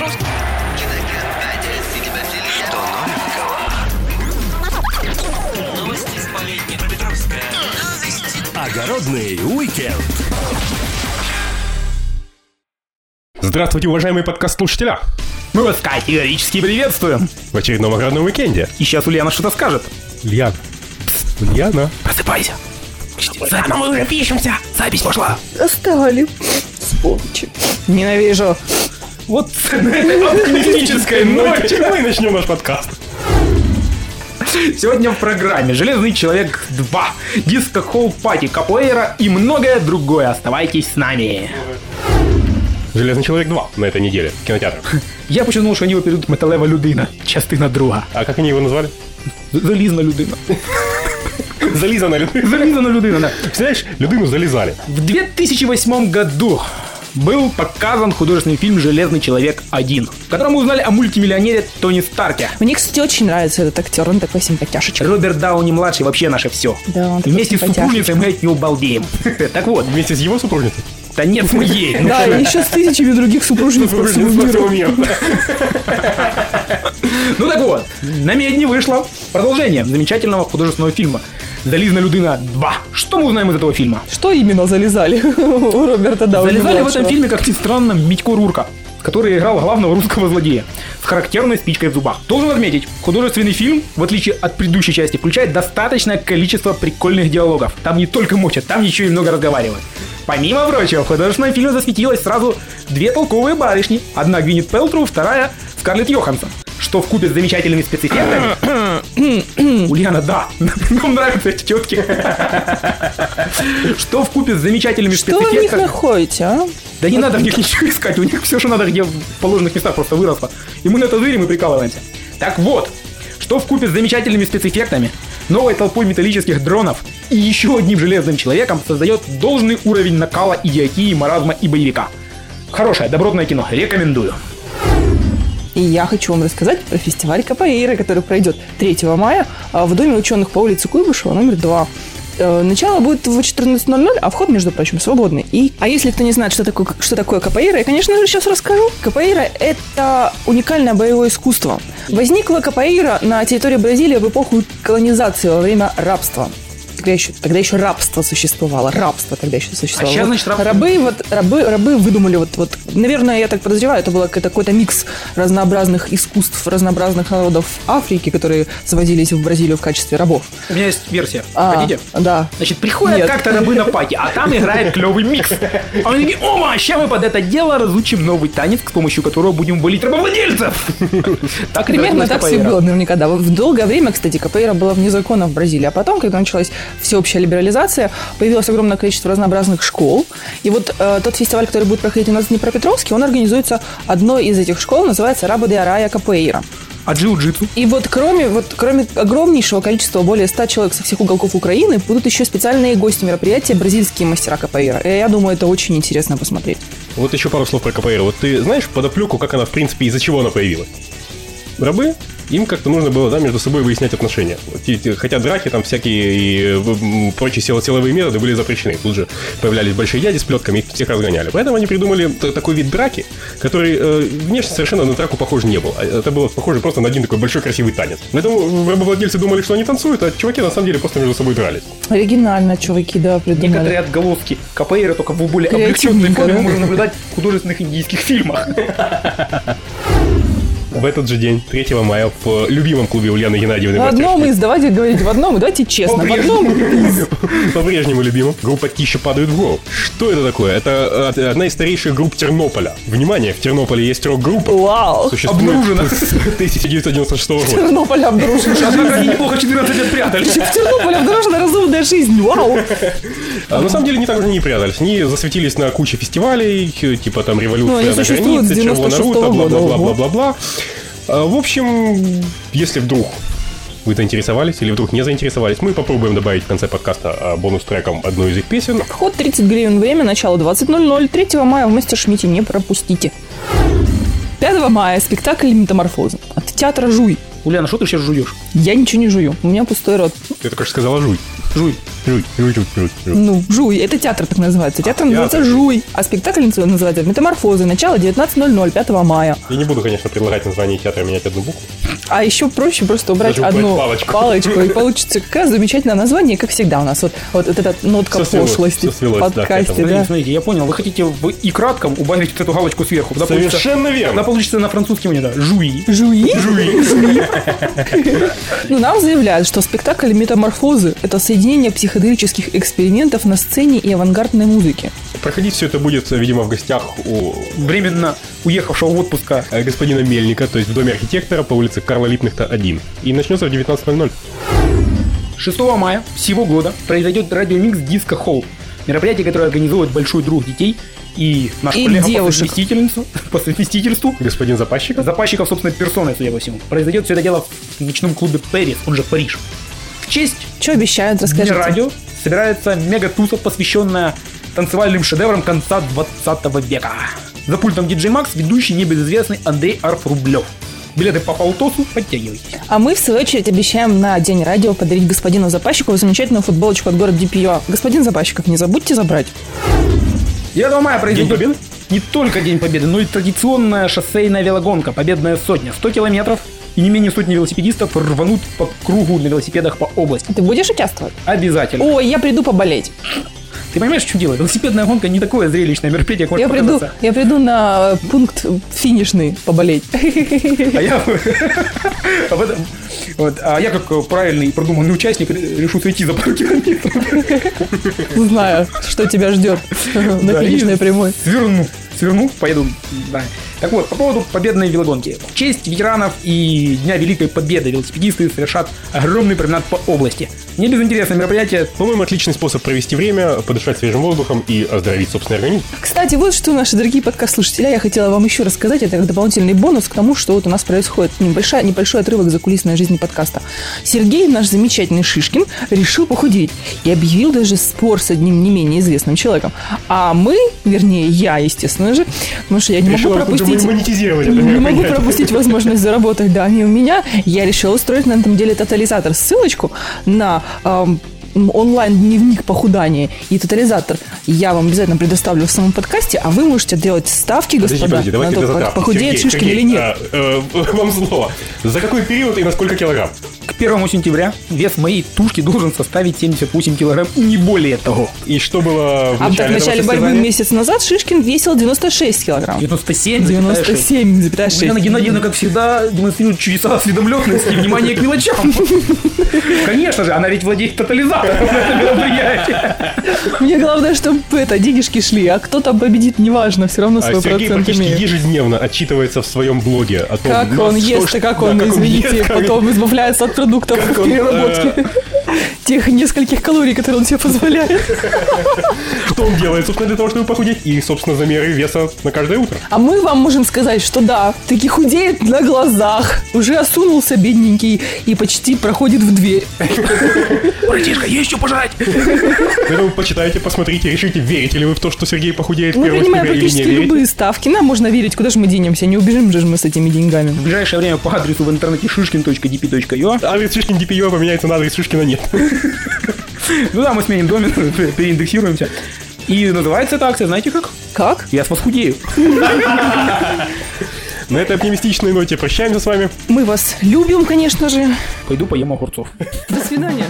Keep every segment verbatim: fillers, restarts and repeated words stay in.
Петровский. Что новенького? Новости с Днепропетровска. Огородный уикенд. Здравствуйте, уважаемые подкаст-слушателя! Мы вас категорически приветствуем. В очередном огородном уикенде. И сейчас Ульяна что-то скажет. Ульяна. Ульяна. Просыпайся. Заново мы уже пишемся. Запись пошла. Достали. Сволочи. Ненавижу. Вот с этой оптимистической ноте мы начнем наш подкаст. Сегодня в программе «Железный человек два», «Диско Холл Пати», «Капоэйра» и многое другое. Оставайтесь с нами. «Железный человек два» на этой неделе в кинотеатрах. Я почему думал, що вони перейдуть «Металева людина», частина друга. А как они его назвали? Залізна людина. Зализана людина. Залізана людина, да. Представляешь, людину залезали. В две тысячи восьмом году был показан художественный фильм «Железный человек один», в котором мы узнали о мультимиллионере Тони Старке. Мне, кстати, очень нравится этот актер, он такой симпатяшечка. Роберт Дауни-младший вообще наше все. Да, он такой Вместе с симпатяшечка. супружницей мы от него балдеем. Так вот, Вместе с его супружницей? да нет, с моей. Да, и еще с тысячами других супружниц по всему миру. Ну так вот, на медне вышло продолжение замечательного художественного фильма «Залізна людина два». Что мы узнаем из этого фильма? Что именно залезали у Роберта Дауни? Залезали в этом фильме, как ни странно, Митько Рурка, который играл главного русского злодея с характерной спичкой в зубах. Должен отметить, художественный фильм, в отличие от предыдущей части, включает достаточное количество прикольных диалогов. Там не только мочат, там еще и много разговаривают. Помимо прочего, в художественном фильме засветилось сразу две толковые барышни. Одна Гвинет Пэлтроу, вторая Скарлетт Йоханссон. Что вкупе с замечательными спецэффектами... Ульяна, да, нам нравятся эти тетки. Что вкупе с замечательными Что вы в них спецэффектами... находите, а? Да не надо в них ничего искать, у них все, что надо, где в положенных местах просто выросло. И мы на это верим и прикалываемся. Так вот, что вкупе с замечательными спецэффектами, новой толпой металлических дронов и еще одним железным человеком создает должный уровень накала, идиотии, маразма и боевика. Хорошее, добротное кино, рекомендую. И я хочу вам рассказать про фестиваль Капоэйра, который пройдет третьего мая в Доме ученых по улице Куйбышева, номер два. Начало будет в четырнадцать ноль ноль, а вход, между прочим, свободный. И, а если кто не знает, что такое, что такое капоэйра, я, конечно же, сейчас расскажу. Капоэйра – это уникальное боевое искусство. Возникла капоэйра на территории Бразилии в эпоху колонизации во время рабства. Тогда еще, тогда еще рабство существовало. Рабство тогда еще существовало. А сейчас, значит, рабство? Рабы, вот, рабы, рабы выдумали, вот, вот, наверное, я так подозреваю, это был какой-то, какой-то микс разнообразных искусств, разнообразных народов Африки, которые завозились в Бразилию в качестве рабов. У меня есть версия. А, Хотите? Да. Значит, приходят Нет. как-то рабы на пати, а там играет клевый микс. А они такие: ома, ща мы под это дело разучим новый танец, с помощью которого будем болеть рабовладельцев. Так Примерно так все было наверняка, да. В долгое время, кстати, капоэйра была вне закона в Бразилии, а потом, когда началась всеобщая либерализация, появилось огромное количество разнообразных школ. И вот э, тот фестиваль, который будет проходить у нас в Днепропетровске, он организуется одной из этих школ, называется Рабо де Арая Капоэйра. А джиу-джитсу? И вот кроме, вот кроме огромнейшего количества, более ста человек со всех уголков Украины, будут еще специальные гости мероприятия бразильские мастера капоэйра. И я думаю, это очень интересно посмотреть. Вот еще пару слов про капоэйру. Вот ты знаешь подоплеку, как она, в принципе, из-за чего она появилась? Рабы? Им как-то нужно было, да, между собой выяснять отношения. Хотя драки там всякие и прочие силовые методы были запрещены. Тут же появлялись большие дяди с плетками, их всех разгоняли. Поэтому они придумали такой вид драки, который э, внешне совершенно на драку похож не был. Это было похоже просто на один такой большой красивый танец. Поэтому рабовладельцы думали, что они танцуют, а чуваки на самом деле просто между собой дрались. Оригинально, чуваки, да, придумали. Некоторые отголоски капоэйра только в более облегченной форме да? можно наблюдать в художественных индийских фильмах. В этот же день, третьего мая, в любимом клубе Ульяны Геннадьевны В одном из, давайте говорить в одном, давайте честно, в одном из. По-прежнему любимым. Группа «Тища падают в гору». Что это такое? Это одна из старейших групп Тернополя. Внимание, в Тернополе есть рок-группа. Вау. Обнаружена. С тысяча девятьсот девяносто шестого года. Тернополь обнаружен. Однако они неплохо четырнадцать лет прятались. В Тернополе обнаружена разумная жизнь, вау. А на самом деле не так уже не прятались. Они засветились на куче фестивалей, типа там Ну, «Революция они на существуют с границе», «Червона девяносто рута», шестого года. бла-бла-бла-бла-бла. В общем, если вдруг вы заинтересовались или вдруг не заинтересовались, мы попробуем добавить в конце подкаста бонус-треком одну из их песен. Вход тридцать гривен, время, начало двадцать ноль ноль. третьего мая в Мастершмитте, не пропустите. пятого мая спектакль «Метаморфоза» от театра «Жуй». Ульяна, что ты сейчас жуешь? Я ничего не жую, у меня пустой рот. Ты только что сказала «жуй». Жуй. Жуй, жуй, жуй, жуй, жуй. Ну, Жуй, это театр так называется. Театр А, называется театр. Жуй, а спектакль называется Метаморфозы. Начало девятнадцать ноль ноль, пятого мая. Я не буду, конечно, предлагать название театра менять одну букву. А еще проще просто убрать Даже убрать одну палочку. палочку, и получится как раз замечательное название, как всегда у нас. Вот, вот, вот эта нотка Всё свелось, пошлости всё свелось, в да, к подкасте. этому. Смотрите, Да. смотрите, я понял. Вы хотите в и кратком убавить вот эту галочку сверху. Тогда получится- Совершенно Она верно. получится на французском не да. Жуи. Жуи? Ну, нам заявляют, что спектакль «Метаморфозы» — это соединение психоделических экспериментов на сцене и авангардной музыки. Проходить все это будет, видимо, в гостях у Временно уехавшего в отпуска. э, господина Мельника, то есть в доме архитектора по улице Карла Липкнехта один. И начнется в девятнадцать ноль ноль. шестого мая всего года произойдет радиомикс «Диско Холл». Мероприятие, которое организует большой друг детей и наш И коллега по девушек. совместительству, по совместительству Господин Запасчиков. Запасчиков, собственно, персоной, судя по всему. Произойдет все это дело в ночном клубе Пэрис, он же Париж. В честь Что обещают, Дня расскажите. радио собирается мега-туса, посвященная танцевальным шедеврам конца двадцатого века. За пультом диджей Макс ведущий небезызвестный Андрей Арфрублев. Билеты по полтосу подтягивайтесь. А мы, в свою очередь, обещаем на День радио подарить господину Запасчикову замечательную футболочку от города Дипио. Господин Запасчиков, не забудьте забрать. девятого мая произойдет День Победы? не только День Победы, но и традиционная шоссейная велогонка «Победная сотня». сто километров, и не менее сотни велосипедистов рванут по кругу на велосипедах по области. Ты будешь участвовать? Обязательно. Ой, я приду поболеть. Ты понимаешь, в чем дело? Велосипедная гонка не такое зрелищное мероприятие, как Я может приду, показаться. я приду на пункт финишный поболеть. А я... об этом- вот, а я, как правильный и продуманный участник, решу сойти за пару километров. Знаю, что тебя ждет на Да, и финишной прямой. Сверну. Сверну, поеду. Да. Так вот, по поводу победной велогонки. В честь ветеранов и Дня Великой Победы велосипедисты совершат огромный променад по области. Не безинтересное мероприятие. По-моему, отличный способ провести время, подышать свежим воздухом и оздоровить собственный организм. Кстати, вот что, наши дорогие подкаст-слушатели, я хотела вам еще рассказать, это как дополнительный бонус к тому, что вот у нас происходит. Небольшой, небольшой отрывок закулисной жизни подкаста. Сергей, наш замечательный Шишкин, решил похудеть и объявил даже спор с одним не менее известным человеком. А мы, вернее, я, естественно же, потому что я не могу Решила пропустить... монетизировать это Не могу мероприятие. пропустить возможность заработать, да, не у меня. Я решила устроить на этом деле тотализатор. Ссылочку на эм, онлайн-дневник похудания и тотализатор я вам обязательно предоставлю в самом подкасте, а вы можете делать ставки, Подожди, господа, подожди, давайте на без то, затравки. похудеет Сергей, Шишкин Сергей, или нет. а, э, вам слово. За какой период и на сколько килограмм? К первому сентября вес моей тушки должен составить семьдесят восемь килограмм и не более того. И что было в А начале, в начале этого борьбы состязания? месяц назад Шишкин весил девяносто шесть килограмм. девяносто семь, девяносто семь целых шесть. Елена Геннадьевна, как всегда, демонстрирует чудеса осведомленности и внимание к мелочам. Конечно же, она ведь владеет тотализатором на этом мероприятии. Мне главное, чтобы это, денежки шли, а кто там победит, неважно, все равно А свой Сергей процент практически имеет. ежедневно отчитывается в своем блоге о том, Как ну, он что ест, ж- и как да, он, как извините, ест, как- потом избавляется от продуктов как он, переработки. Тех нескольких калорий, которые он себе позволяет. Что он делает, собственно, для того, чтобы похудеть, и, собственно, замеры веса на каждое утро. А мы вам можем сказать, что да, таки худеет на глазах, уже осунулся бедненький и почти проходит в дверь. Братишка, есть что пожрать? Поэтому почитайте, посмотрите, решите, верите ли вы в то, что Сергей похудеет Мы первого принимаем сентября или не практически верите. любые ставки, нам можно верить, куда же мы денемся, не убежим же мы с этими деньгами. В ближайшее время по адресу в интернете шишкин точка ди пи точка ю а. Адрес Шишкин ди пи ю поменяется на адрес Шишкина нет. Ну да, мы сменим домен, переиндексируемся. И называется эта акция, знаете как? Как? Я с вас худею. На этой оптимистичной ноте прощаемся с вами. Мы вас любим, конечно же. Пойду поем огурцов. До свидания.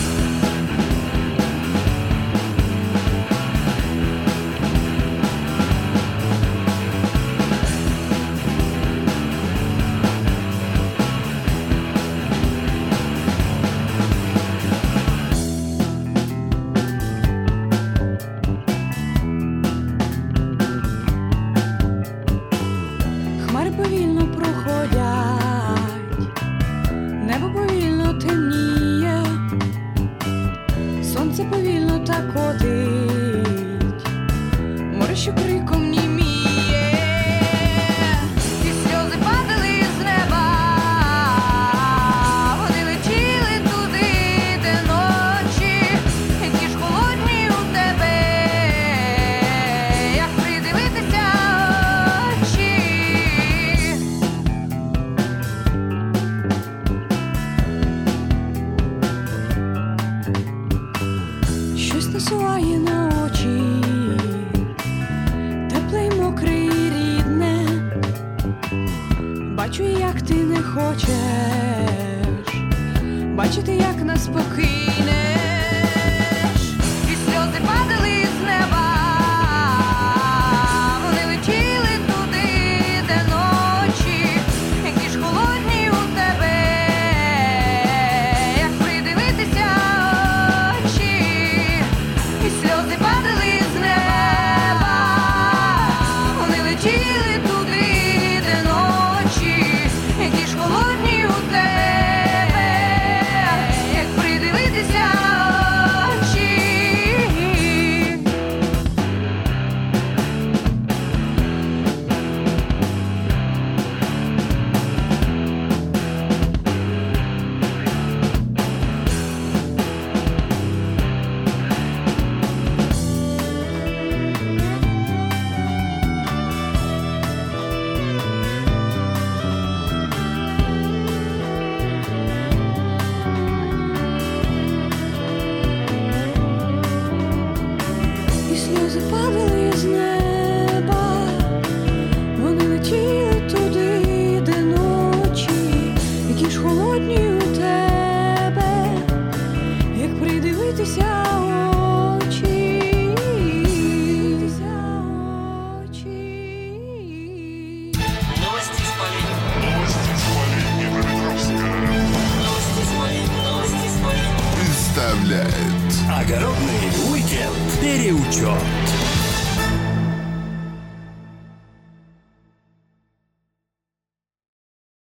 Хмари повільно проходять, небо повільно темніє, сонце повільно так котить, море що криком німіє, і сльози падали з неба, вони летіли туди, де ночі, ті ж холодні у тебе, як придивитися очі. Бачу, як ти не хочеш бачити, як нас покинеш, і сльози падали з неба, вони летіли туди, де ночі, які ж холодні у тебе, як придивитися очі, і сльози падали з неба, вони летіли туди, де ночі, які ж холодні у тебе, як придивитися очі. І сльози падали з неба, вони летіли туди, де ночі, які ж холодні у тебе, як придивитися очі, очі. Новости с Полин. Новости с Полин Днепропетровска. Новости с Полин. Новости с Полин. Представляет Огородный уикенд. Переучет.